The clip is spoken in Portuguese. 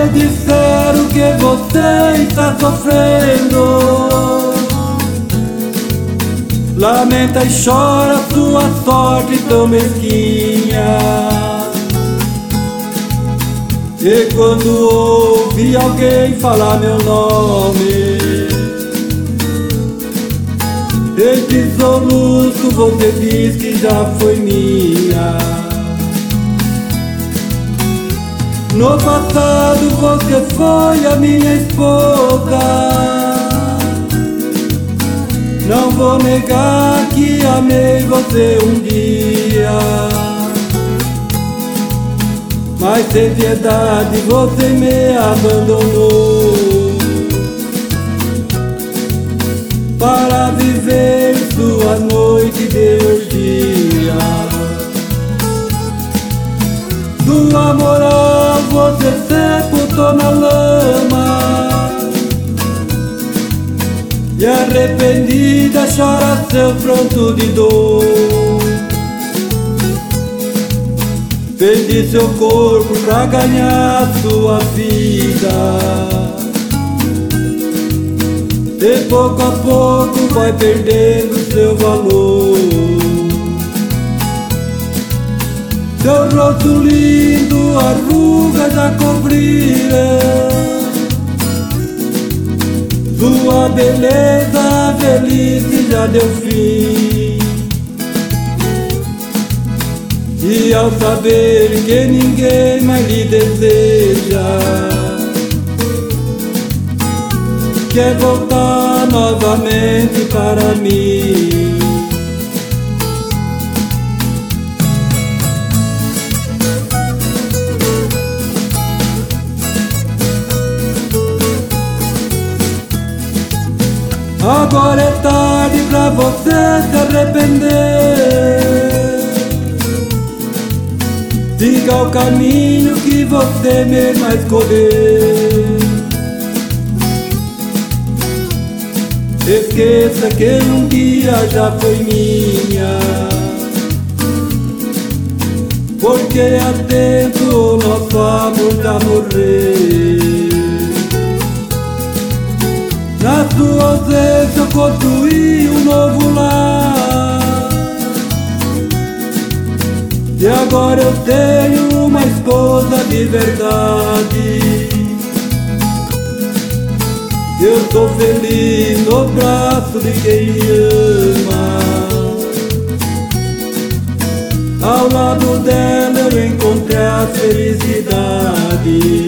Mas disseram que você está sofrendo. Lamenta e chora sua sorte tão mesquinha. E quando ouve alguém falar meu nome, esse soluço você diz que já foi minha. No passado você foi a minha esposa. Não vou negar que amei você um dia, mas sem piedade você me abandonou para viver sua noite de orgia. Sua moral você sepultou na lama, e arrependida chora seu pranto de dor. Vendi seu corpo pra ganhar sua vida, e pouco a pouco vai perdendo seu valor. Seu rosto lindo, arrugas já cobriram sua beleza, a velhice já deu fim. E ao saber que ninguém mais lhe deseja, quer voltar novamente para mim. Agora é tarde pra você se arrepender. Siga o caminho que você mesma escolheu. Esqueça que um dia já foi minha, porque há tempo o nosso amor já morreu. Na sua ausência eu construí um novo lar, e agora eu tenho uma esposa de verdade. Eu sou feliz no braço de quem me ama. Ao lado dela eu encontrei a felicidade.